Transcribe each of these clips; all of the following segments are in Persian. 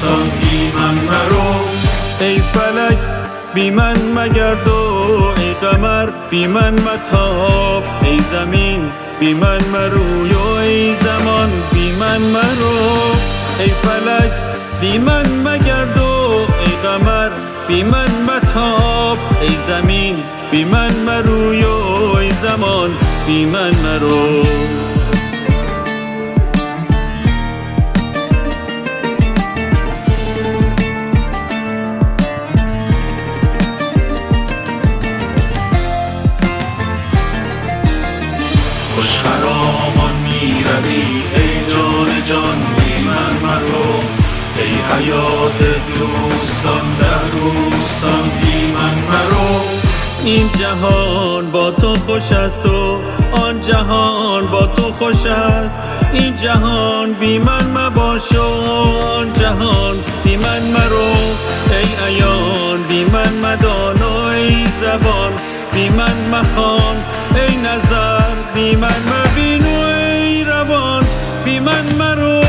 دوستان بی من مرو. ای فلک بی من مگرد و ای قمر بی من متاب، ای زمین بی من مروی و ای زمان بی من مرو. ای فلک بی من مگرد و ای قمر بی من متاب، ای زمین بی من مروی و ای زمان بی من مرو. خوش خرامان می روی ای جان جان بی من مرو. ای حیات دوستان در بوستان بی من مرو. این جهان با تو خوش است و آن جهان با تو خوش است، این جهان بی من مباش و آن جهان بی من مرو. ای عیان بی من مدان و ای زبان بی من مخوان، ای نظر بی من مبین و ای روان بی من مرو.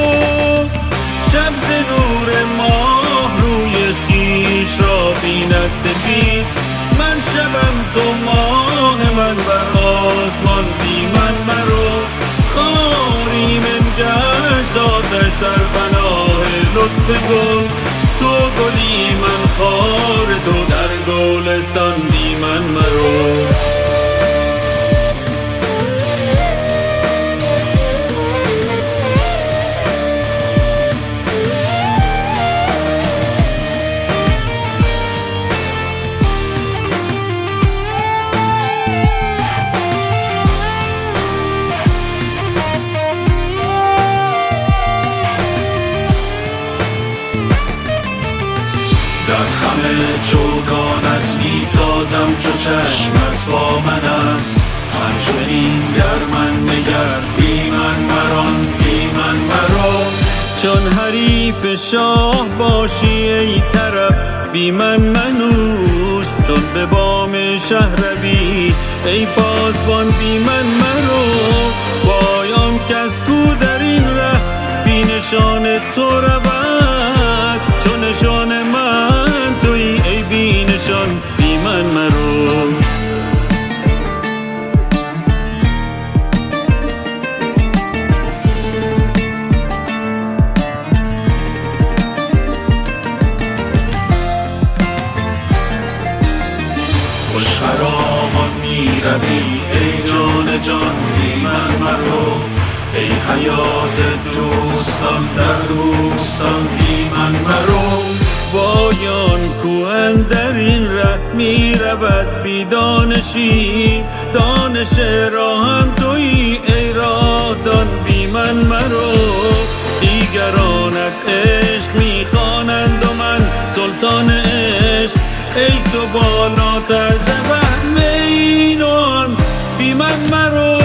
شب ز نور ماه روی خویش را بیند سپید، من شبم تو ماه من بر آسمان بی من مرو. خاری من گشت آتش در پناه لطف گل، تو گلی من خار تو در گلستان بی من مرو. در خم چوگانت میتازم چو چشمت با من است، همچنین گر من نگر بی من مران بی من مرو. چون حریف شاه باشی ای طرب بی من منوش، چون به بام شهر روی ای پاسبان بی من مرو. وای آن کس کو در این ره بی نشان تو رود، چون نشان من توی ای بی نشان بی من مرو. خوش خرامان می روی ای جان جان بی من مرو. ای حیات دوستان در بوستان بی من مرو. وایان کو اندر این ره می رود بی دانشی، دانش راه هم تویی ای راه دان بی من مرو. دیگرانت عشق می خوانند و من سلطان عشق، ای تو بالاتر ز وهم این و آن بی من مرو.